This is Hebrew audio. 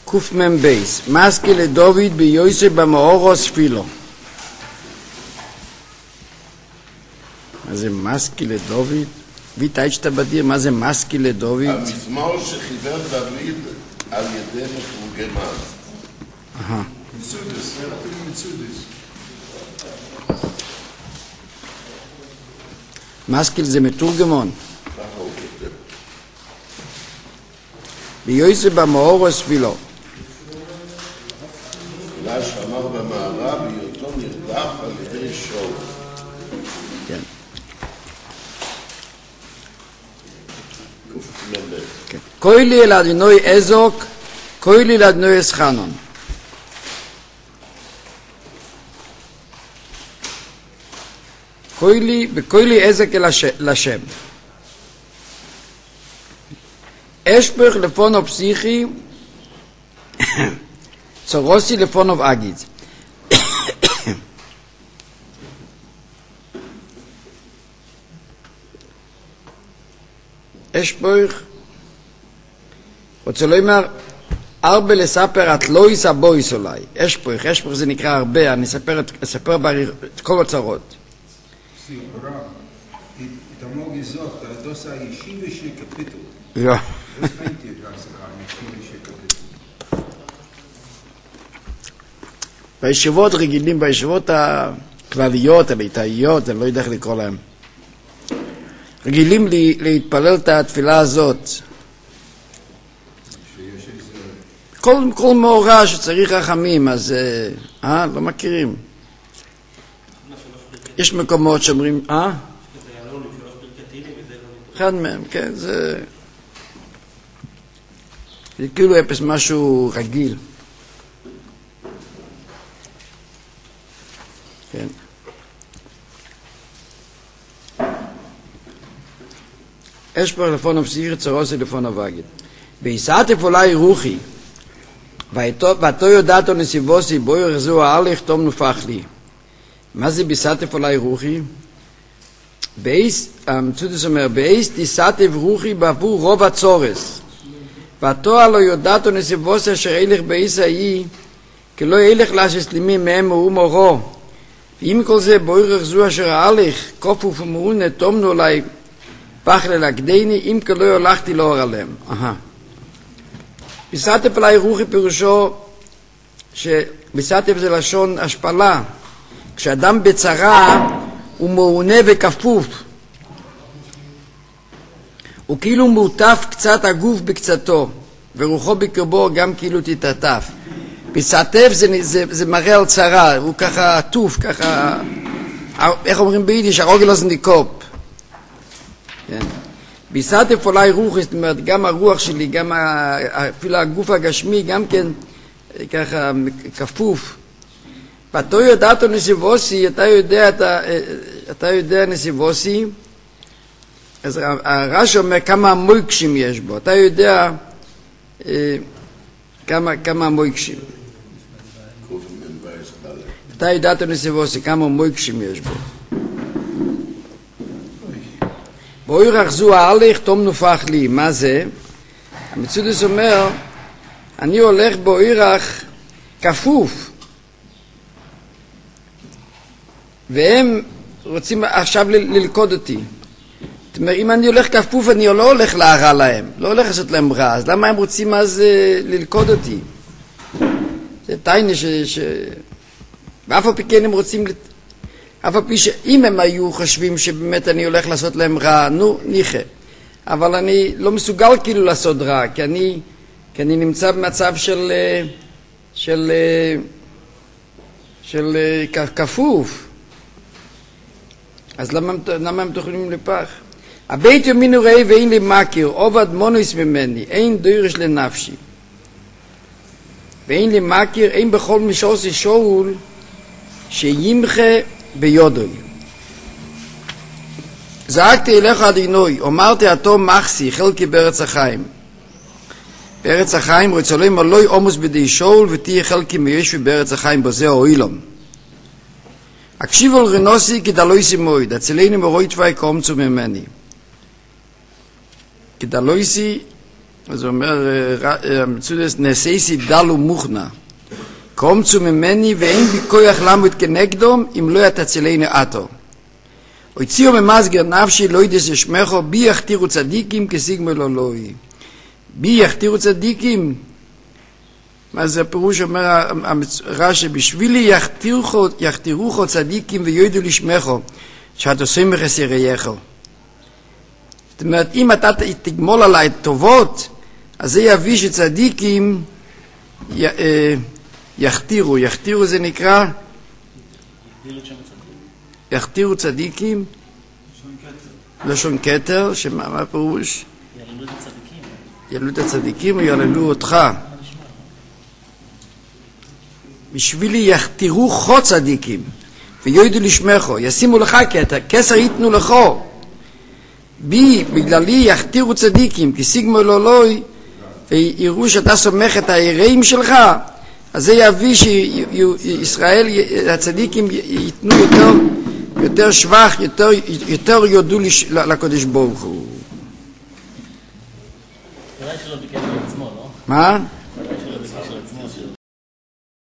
קמ"ב מסקי לדוד ביוסף במאורוס פילו. מה זה מסקי לדוד? ויטיישת בדיר, מה זה מסקי לדוד? המזמור שחיבר דוד על ידי מתורגמן. מסקיל זה מתורגמון. ביוסף במאורוס פילו. מה שאמר במערב, בהיותו נרדף על ידי שאול. כן. כן. קוילי אל אדינוי אזוק, קוילי אל אדינוי אסחנון. קוילי אזק אל השם. אשפך לפונו פסיכי, צורוסי לפונו אגיד. אשפך, רוצה לומר, הרבה לספר את לא יישא בויס אולי. אשפך זה נקרא הרבה, אני אספר את כל הצרות. Da mag ich sagen, das ist ein yeshivische Kapitel. Ja. Was meint ihr, das ist ein yeshivische Kapitel? בישיבות רגילים, בישיבות הכלליות, הליטאיות, אני לא יודע איך לקרוא להם, רגילים להתפלל את התפילה הזאת. כל מאורע שצריך רחמים, אז לא מכירים. יש מקומות שאומרים, אחד מהם, כן, זה כאילו אפס משהו רגיל. כן. אשפר לפון הפסיכי צרוסי לפון הווגד. ביסעתף אולי רוחי, ואתו יודעתו נסיבוסי, בו ירזו ההליך תום נופח לי. מה זה ביסעתף אולי רוחי? המצודס אומר, בייס דיסעתף רוחי בעבור רוב הצורס. ואתו הלא יודעתו נסיבוסי אשר הילך בייס ההיא, כי לא הילך לאשס לימי מהם הוא מורו. ואם כל זה בו ירזו אשר ההליך, קופו ומעונה תומנו אולי, פח ללקדני, אם כלא הולכתי לאור עליהם. ביסעתף אולי רוחי פירושו, שביסעתף זה לשון השפלה. כשאדם בצרה הוא מעונה וכפוף. הוא כאילו מוטף קצת הגוף בקצתו, ורוחו בקרבו גם כאילו תתעטף. ביסעתף זה מראה על צרה, הוא ככה עטוף, ככה, איך אומרים ביידיש, הרוגל אוזניקופ. כן. ביסעתף אולי רוחי, זאת אומרת, גם הרוח שלי, גם אפילו הגוף הגשמי, גם כן ככה כפוף. ואתו יודעתו נסיבוסי, אתה יודע נסיבוסי, אז הרש אומר כמה מויקשים יש בו, אתה יודע כמה מויקשים. אתה יודעתו נסיבוסי, כמה מויקשים יש בו. בואי רחזו ההליך תום נופח לי, מה זה? המצודס אומר, אני הולך בואי רח כפוף, והם רוצים עכשיו ללכוד אותי. זאת אומרת, אם אני הולך כפוף, אני לא הולך להרע להם, לא הולך לעשות להם רע, אז למה הם רוצים אז ללכוד אותי? זה טיינה ואף על פי כן הם רוצים, אף על פי שאם הם היו חושבים שבאמת אני הולך לעשות להם רע, נו, ניחה. אבל אני לא מסוגל כאילו לעשות רע, כי אני נמצא במצב של כפוף. אז למה הם תוכלים לפח? הבית ימינו ראי ואין לי מכיר, עובד מונוס ממני, אין דורש לנפשי. ואין לי מכיר, אין בכל משעושי שאול, שימחה ביודוי. זעקתי אליך אדינוי, אמרתי אתו מחסי, חלקי בארץ החיים. בארץ החיים רצולים אלוהי עומוס בידי שאול, ותהיה חלקי מישבי בארץ החיים בזה אוהילום. הקשיבו לרנוסי כדלויסי מויד, אצלנו מרוי תוואי קומצו ממני. כדלויסי אז הוא אומר, מצודס נסייסי דלו מוכנה. קומצו ממני ואין בי כוח לעמוד כנגדו אם לא יתצילני עתו. הוציאו ממסגר נפשי לא ידס ישמחו בי יכתירו צדיקים כסיגמו לא לוי. בי יכתירו צדיקים. מה זה הפירוש? אומר רש"י, בשבילי יכתירוכו צדיקים ויודו לשמחו שאתה סומך את יראיך. זאת אומרת, אם אתה תגמול עליי טובות, אז זה יביא שצדיקים יכתירו. יכתירו זה נקרא יכתירו צדיקים לשון כתר. שמה הפירוש? יעלו את הצדיקים או יעללו אותך. בשבילי יכתירוכו צדיקים ויודו לשמחו, ישימו לך כתר, כסר ייתנו לכו. בי, בגללי יכתירו צדיקים כי סיגמו לא לוי, ויראו שאתה סומך את היראים שלך, אז זה יביא שישראל, הצדיקים ייתנו יותר שבח, יותר יודו לקודש ברוך הוא. אולי שלא ביקש על עצמו, לא? מה? אולי שלא ביקש על עצמו.